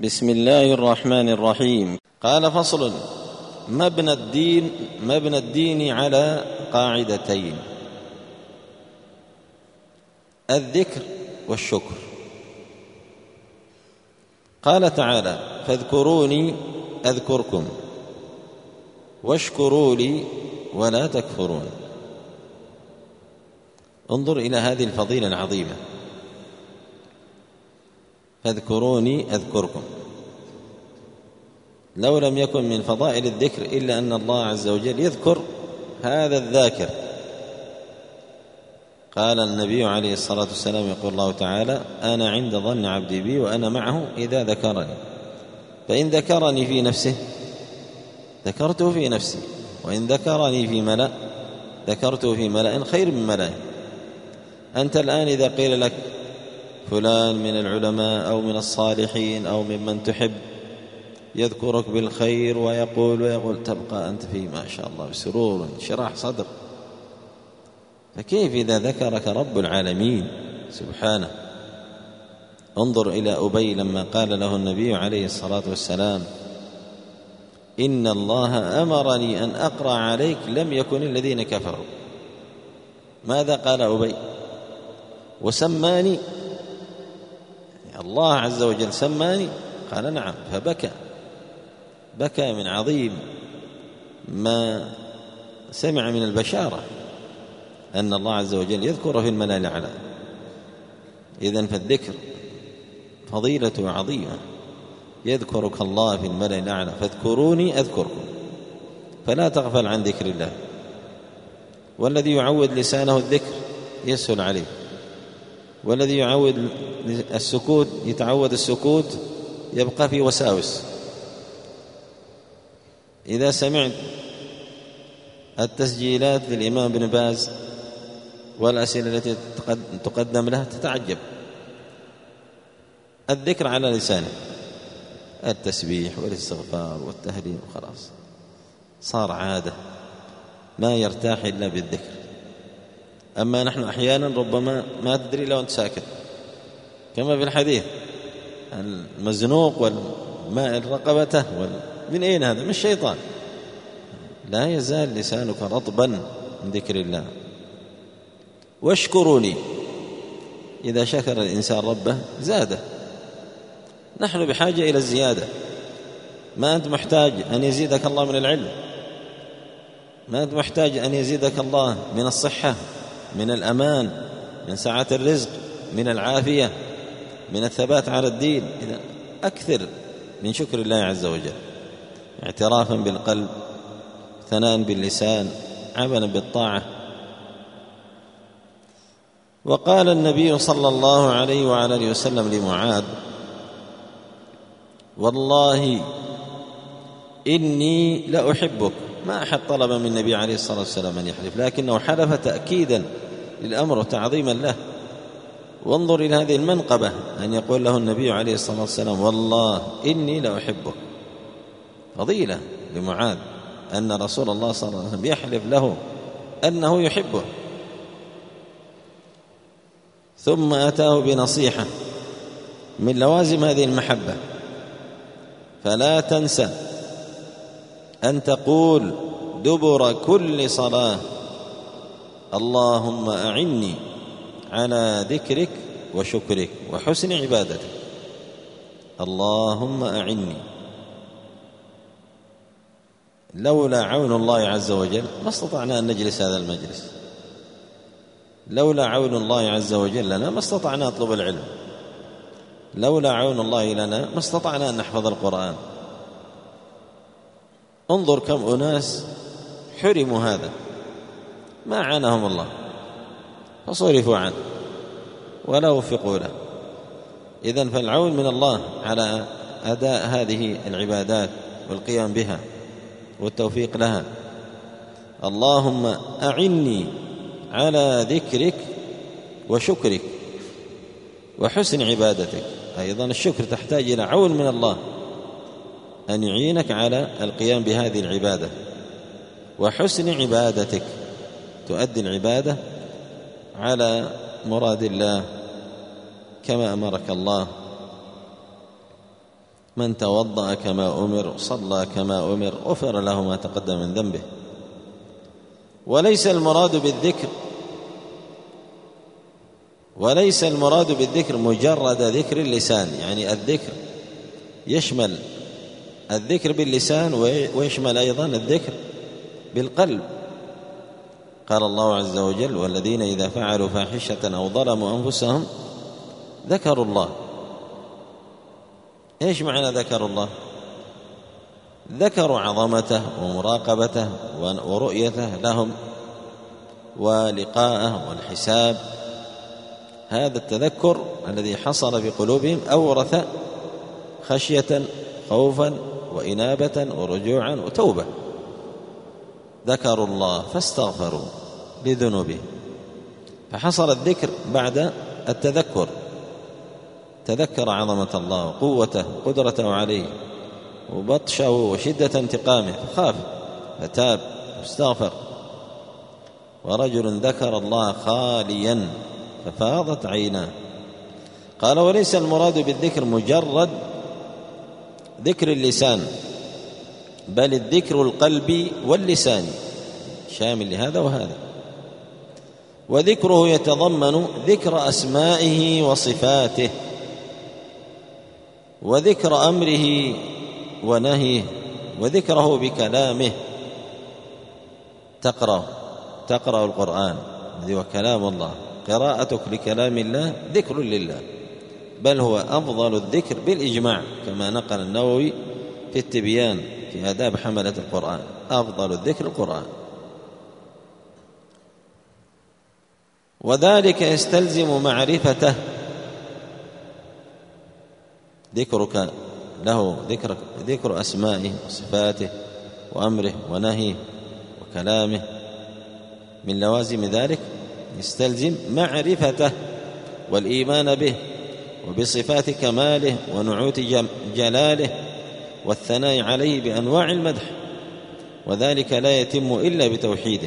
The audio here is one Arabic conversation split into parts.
بسم الله الرحمن الرحيم. قال: فصل: مبنى الدين على قاعدتين: الذكر والشكر. قال تعالى: فاذكروني أذكركم واشكروا لي ولا تكفرون. انظر إلى هذه الفضيلة العظيمة: فاذكروني أذكركم. لو لم يكن من فضائل الذكر إلا أن الله عز وجل يذكر هذا الذاكر. قال النبي عليه الصلاة والسلام، يقول الله تعالى: أنا عند ظن عبدي بي وأنا معه إذا ذكرني، فإن ذكرني في نفسه ذكرته في نفسي، وإن ذكرني في ملأ ذكرته في ملأ خير من ملأه. أنت الآن إذا قيل لك فلان من العلماء أو من الصالحين أو ممن تحب يذكرك بالخير ويقول تبقى أنت فيه ما شاء الله بسرور شراح صدر، فكيف إذا ذكرك رب العالمين سبحانه؟ انظر إلى أبي لما قال له النبي عليه الصلاة والسلام: إن الله أمرني أن أقرأ عليك لم يكن الذين كفروا. ماذا قال أبي؟ وسماني الله عز وجل سماني؟ قال: نعم. فبكى من عظيم ما سمع من البشارة أن الله عز وجل يذكر في الملأ الأعلى. إذن فالذكر فضيلة عظيمة، يذكرك الله في الملأ الأعلى. فاذكروني أذكركم، فلا تغفل عن ذكر الله. والذي يعود لسانه الذكر يسهل عليه، والذي يعود السكوت يتعود السكوت يبقى في وساوس. إذا سمعت التسجيلات للإمام ابن باز والأسئلة التي تقدم له تتعجب. الذكر على لسانه، التسبيح والاستغفار والتهليل، وخلاص صار عادة، ما يرتاح إلا بالذكر. أما نحن أحيانا ربما ما تدري لو أنت ساكت، كما في الحديث: المزنوق والماء رقبته من أين هذا؟ من الشيطان. لا يزال لسانك رطبا من ذكر الله. واشكروا لي، إذا شكر الإنسان ربه زاده. نحن بحاجة إلى الزيادة. ما أنت محتاج أن يزيدك الله من العلم، ما أنت محتاج أن يزيدك الله من الصحة، من الأمان، من سعة الرزق، من العافية، من الثبات على الدين. إذا أكثر من شكر الله عز وجل، اعترافا بالقلب، ثناء باللسان، عملا بالطاعة. وقال النبي صلى الله عليه وعلى آله وسلم لمعاذ: والله إني لأحبك. ما أحد طلب من النبي عليه الصلاة والسلام أن يحلف، لكنه حلف تأكيدا للأمر وتعظيما له. وانظر إلى هذه المنقبة، أن يقول له النبي عليه الصلاة والسلام: والله إني لأحبك. فضيلة لمعاذ أن رسول الله صلى الله عليه وسلم يحلف له أنه يحبه. ثم أتاه بنصيحة من لوازم هذه المحبة: فلا تنسى أن تقول دبر كل صلاة: اللهم أعني على ذكرك وشكرك وحسن عبادتك. اللهم أعني. لولا عون الله عز وجل ما استطعنا أن نجلس هذا المجلس، لولا عون الله عز وجل لنا ما استطعنا نطلب العلم، لولا عون الله لنا ما استطعنا أن نحفظ القرآن. انظر كم أناس حرموا هذا، ما عانهم الله فصرفوا عنه ولا وفقوا له. إذن فالعون من الله على أداء هذه العبادات والقيام بها والتوفيق لها. اللهم أعني على ذكرك وشكرك وحسن عبادتك. أيضا الشكر تحتاج إلى عون من الله أن يعينك على القيام بهذه العبادة. وحسن عبادتك، تؤدي العبادة على مراد الله كما أمرك الله. من توضأ كما أمر صلى كما أمر غفر له ما تقدم من ذنبه. وليس المراد بالذكر مجرد ذكر اللسان، يعني الذكر يشمل الذكر باللسان ويشمل أيضا الذكر بالقلب. قال الله عز وجل: والذين إذا فعلوا فاحشة أو ظلموا أنفسهم ذكروا الله. إيش معنى ذكروا الله؟ ذكروا عظمته ومراقبته ورؤيته لهم ولقاءه والحساب. هذا التذكر الذي حصل في قلوبهم أورث خشية خوفا وإنابة ورجوعا وتوبة. ذكروا الله فاستغفروا لذنوبهم، فحصل الذكر بعد التذكر. تذكر عظمة الله وقوته وقدرته عليه وبطشه وشدة انتقامه فخاف فتاب واستغفر. ورجل ذكر الله خاليا ففاضت عيناه. قال: وليس المراد بالذكر مجرد ذكر اللسان، بل الذكر القلب واللسان شامل لهذا وهذا. وذكره يتضمن ذكر أسمائه وصفاته، وذكر أمره ونهيه، وذكره بكلامه. تقرأ القرآن الذي هو كلام الله، قراءتك لكلام الله ذكر لله، بل هو أفضل الذكر بالإجماع، كما نقل النووي في التبيان في آداب حملة القرآن: أفضل الذكر القرآن. وذلك يستلزم معرفته. ذكرك له ذكر أسمائه وصفاته وأمره ونهيه وكلامه، من لوازم ذلك يستلزم معرفته والإيمان به وبصفات كماله ونعوت جلاله والثناء عليه بأنواع المدح، وذلك لا يتم إلا بتوحيده.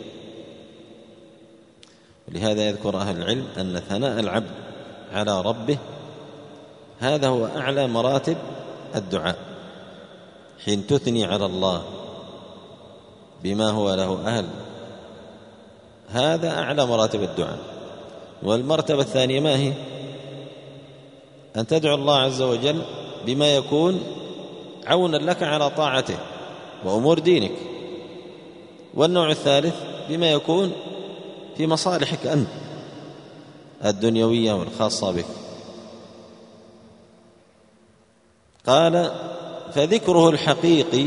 ولهذا يذكر أهل العلم أن ثناء العبد على ربه هذا هو أعلى مراتب الدعاء، حين تثني على الله بما هو له أهل، هذا أعلى مراتب الدعاء. والمرتبة الثانية ما هي؟ أن تدعو الله عز وجل بما يكون عونا لك على طاعته وأمور دينك. والنوع الثالث بما يكون في مصالحك أنت الدنيوية والخاصة بك. قال: فذكره الحقيقي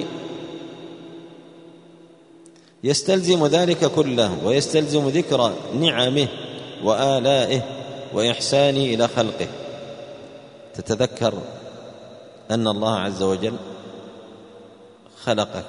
يستلزم ذلك كله، ويستلزم ذكر نعمه وآلائه وإحسانه إلى خلقه. تتذكر أن الله عز وجل خلقك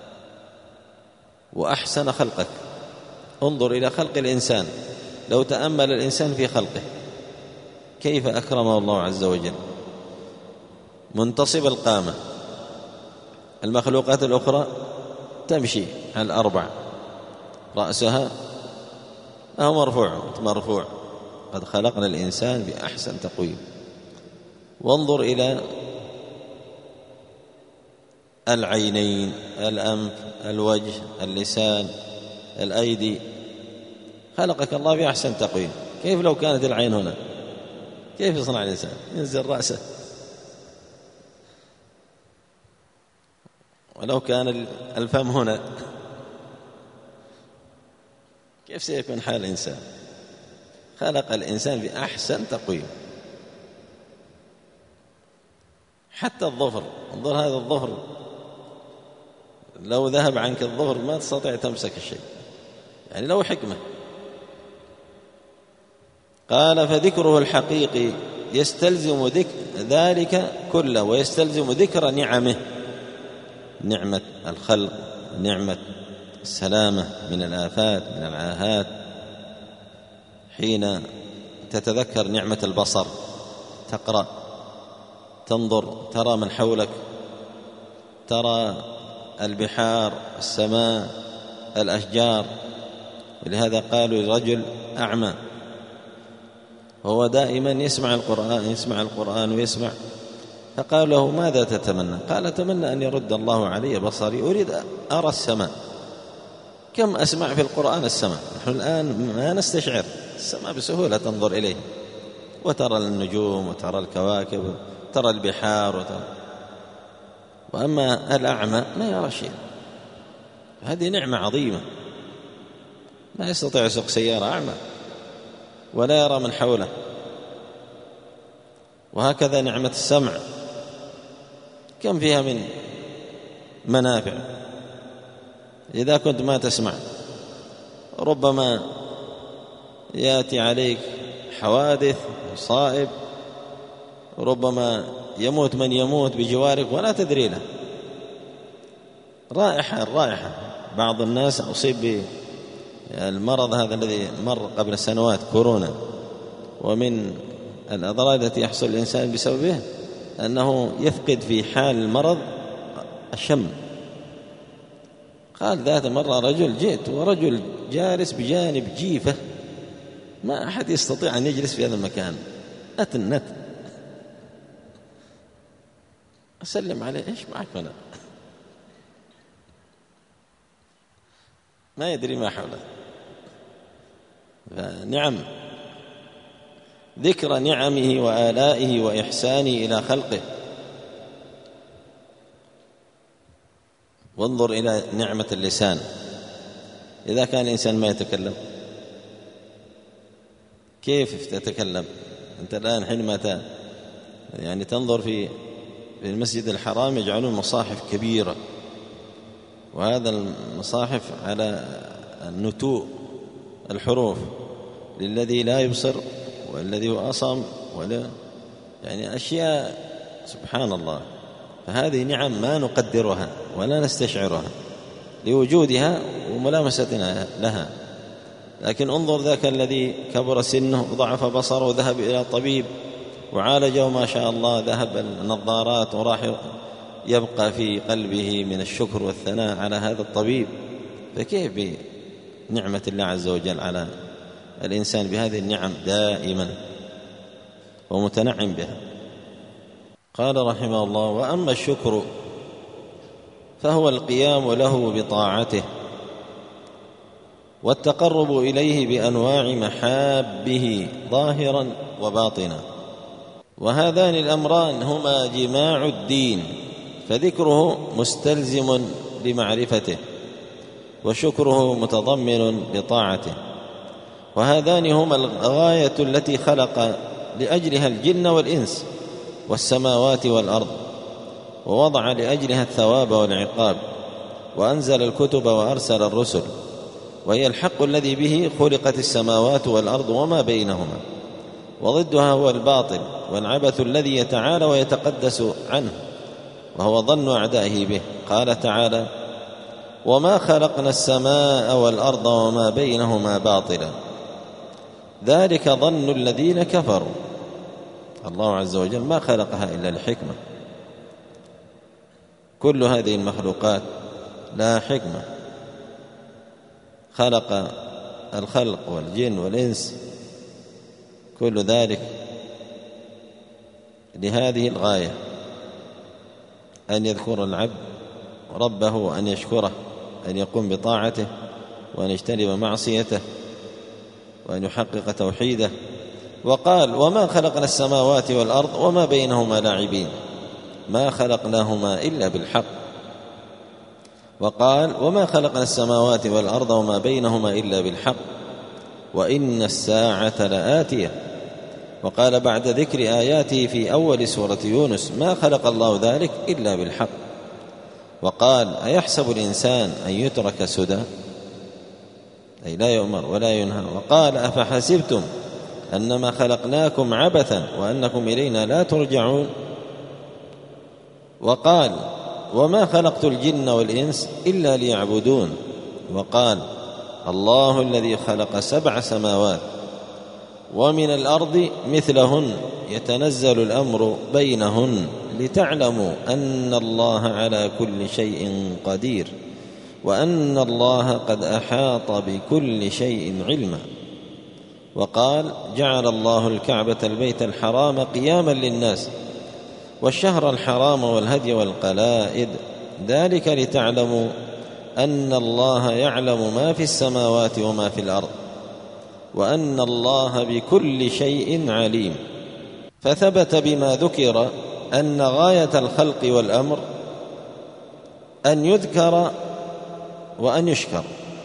وأحسن خلقك. انظر إلى خلق الإنسان، لو تأمل الإنسان في خلقه كيف أكرمه الله عز وجل، منتصب القامة. المخلوقات الأخرى تمشي على الأربع، رأسها أهو مرفوع. قد خلقنا الإنسان بأحسن تقويم. وانظر إلى العينين، الأنف، الوجه، اللسان، الأيدي، خلقك الله بأحسن تقويم. كيف لو كانت العين هنا؟ كيف يصنع الإنسان؟ ينزل رأسه. ولو كان الفم هنا كيف سيكون حال الإنسان؟ خلق الإنسان بأحسن تقويم. حتى الظفر، انظر هذا الظفر، لو ذهب عنك الظفر ما تستطيع تمسك الشيء، يعني له حكمة. قال: فذكره الحقيقي يستلزم ذلك كله، ويستلزم ذكر نعمه، نعمة الخلق، نعمة السلامة من الآفات من العاهات. حين تتذكر نعمة البصر، تقرأ، تنظر، ترى من حولك، ترى البحار، السماء، الأشجار. ولهذا قالوا لرجل أعمى وهو دائما يسمع القرآن ويسمع فقال له: ماذا تتمنى؟ قال: أتمنى أن يرد الله علي بصري، أريد أرى السماء. كم أسمع في القرآن السماء، نحن الآن ما نستشعر السماء بسهولة، تنظر إليه وترى النجوم وترى الكواكب وترى البحار وأما الأعمى ما يرى شيء. هذه نعمة عظيمة، ما يستطيع يسوق سيارة أعمى ولا يرى من حوله. وهكذا نعمة السمع كم فيها من منافع. إذا كنت ما تسمع ربما يأتي عليك حوادث مصائب، ربما يموت من يموت بجوارك ولا تدري له. الرائحة بعض الناس أصيب بالمرض هذا الذي مر قبل سنوات، كورونا، ومن الأضرار التي يحصل الإنسان بسببه أنه يفقد في حال المرض الشم. قال ذات مرة رجل جئت ورجل جالس بجانب جيفة، ما أحد يستطيع أن يجلس في هذا المكان، أتنت أسلم عليه: إيش معك هنا؟ ما يدري ما حوله. فنعم، ذكر نعمه وآلائه وإحسانه إلى خلقه. وانظر إلى نعمة اللسان. إذا كان الإنسان ما يتكلم كيف تتكلم؟ أنت الآن حينما يعني تنظر في المسجد الحرام يجعلون مصاحف كبيرة، وهذا المصاحف على النتوء الحروف للذي لا يبصر والذي هو أصم، يعني أشياء سبحان الله. فهذه نعم ما نقدرها ولا نستشعرها لوجودها وملامستنا لها. لكن انظر ذاك الذي كبر سنه وضعف بصره وذهب إلى طبيب وعالجه ما شاء الله، ذهب النظارات وراح يبقى في قلبه من الشكر والثناء على هذا الطبيب. فكيف بنعمة الله عز وجل على الإنسان بهذه النعم دائما ومتنعم بها. قال رحمه الله: وأما الشكر فهو القيام له بطاعته والتقرب إليه بأنواع محابه ظاهرا وباطنا، وهذان الأمران هما جماع الدين، فذكره مستلزم لمعرفته وشكره متضمن لطاعته. وهذان هما الغاية التي خلق لأجلها الجن والإنس والسماوات والأرض، ووضع لأجلها الثواب والعقاب، وأنزل الكتب وأرسل الرسل، وهي الحق الذي به خلقت السماوات والأرض وما بينهما، وضدها هو الباطل والعبث الذي يتعالى ويتقدس عنه، وهو ظن أعدائه به. قال تعالى: وما خلقنا السماء والأرض وما بينهما باطلا ذلك ظن الذين كفروا. الله عز وجل ما خلقها إلا لحكمة. كل هذه المخلوقات لا حكمة، خلق الخلق والجن والإنس كل ذلك لهذه الغاية، أن يذكر العبد ربه وأن يشكره، أن يقوم بطاعته وأن يجتنب معصيته وأن يحقق توحيده. وقال: وما خلقنا السماوات والأرض وما بينهما لاعبين، ما خلقناهما إلا بالحق. وقال: وما خلقنا السماوات والأرض وما بينهما إلا بالحق وإن الساعة لآتية. وقال بعد ذكر آياته في أول سورة يونس: ما خلق الله ذلك إلا بالحق. وقال: أيحسب الإنسان أن يترك سدى، أي لا يؤمر ولا ينهى. وقال: أفحسبتم أنما خلقناكم عبثا وأنكم إلينا لا ترجعون. وقال: وما خلقت الجن والإنس إلا ليعبدون. وقال: الله الذي خلق 7 سماوات ومن الأرض مثلهن يتنزل الأمر بينهن لتعلموا أن الله على كل شيء قدير وأن الله قد أحاط بكل شيء علما. وقال: جعل الله الكعبة البيت الحرام قياما للناس والشهر الحرام والهدي والقلائد، ذلك لتعلموا أن الله يعلم ما في السماوات وما في الأرض وأن الله بكل شيء عليم. فثبت بما ذكر أن غاية الخلق والأمر أن يذكر وأن يشكر،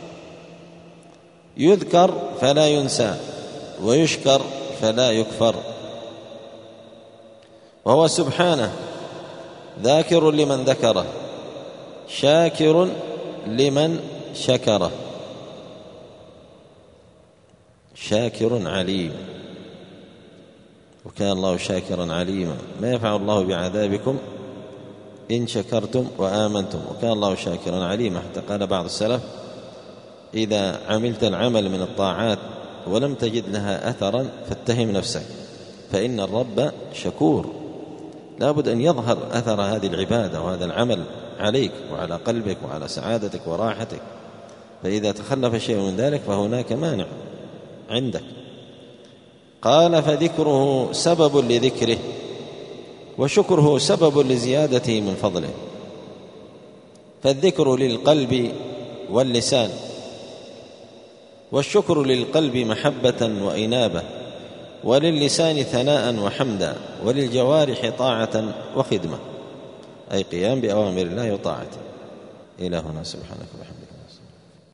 يذكر فلا ينسى ويشكر فلا يكفر، وهو سبحانه ذاكر لمن ذكره شاكر لمن شكره شاكر عليم، وكان الله شاكرا عليما. ما يفعل الله بعذابكم إن شكرتم وآمنتم وكان الله شاكرا عليما. حتى قال بعض السلف: إذا عملت العمل من الطاعات ولم تجد لها أثرا فاتهم نفسك، فإن الرب شكور. لا بد أن يظهر أثر هذه العبادة وهذا العمل عليك وعلى قلبك وعلى سعادتك وراحتك، فإذا تخلف شيء من ذلك فهناك مانع عندك. قال: فذكره سبب لذكره وشكره سبب لزيادته من فضله. فالذكر للقلب واللسان، والشكر للقلب محبة وإنابة، وللسان ثناء وحمدا، وللجوارح طاعة وخدمة، أي قيام بأوامر الله وطاعته. إلهنا سبحانك وبحمدك.